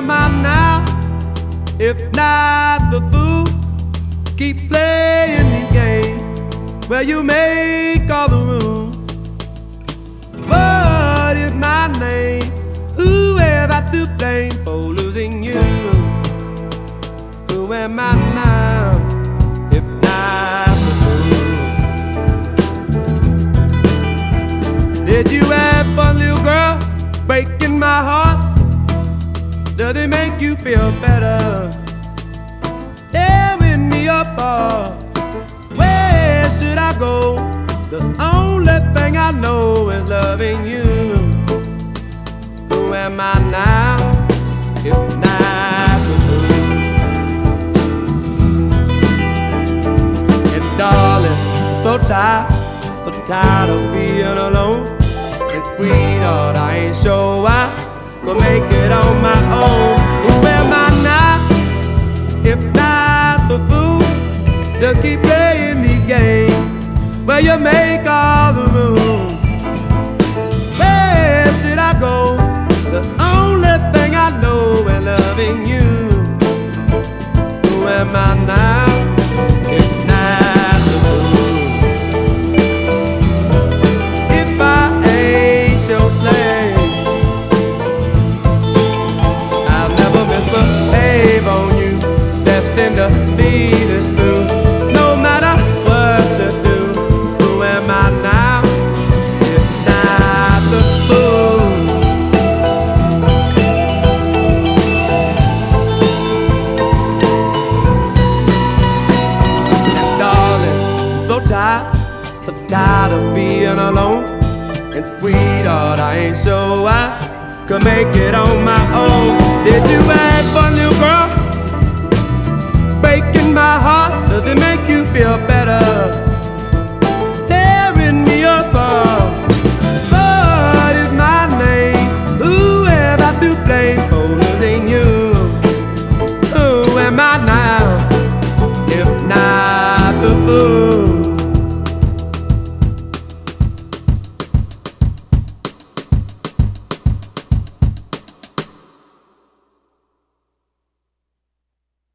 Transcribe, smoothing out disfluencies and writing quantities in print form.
am I now? If not the fool, keep playing the game where you make all the rules. What is my name? Who have I to blame for losing you? Who am I now? If not the fool. Did you have fun, little girl, breaking my heart? Does it make you feel better? Tearing me apart. Where should I go? The only thing I know is loving you. Who am I now? If not the fool. And darling, so tired of being alone. And sweetheart, I ain't sure I could make it on my own. Who am I now? If not the fool, just keep playing the game where you make all the rules. Where should I go? The only thing I know is loving you. Who am I now? If not the fool. If I ain't your flame, I'll never misbehave on you. Destined to lead us through, no matter what you do. Who am I now? If not the fool. And darling, so tired of being alone. And sweetheart, I ain't sure I could make it on my own. Did you have fun, little girl, breaking my heart? Does it make you feel better?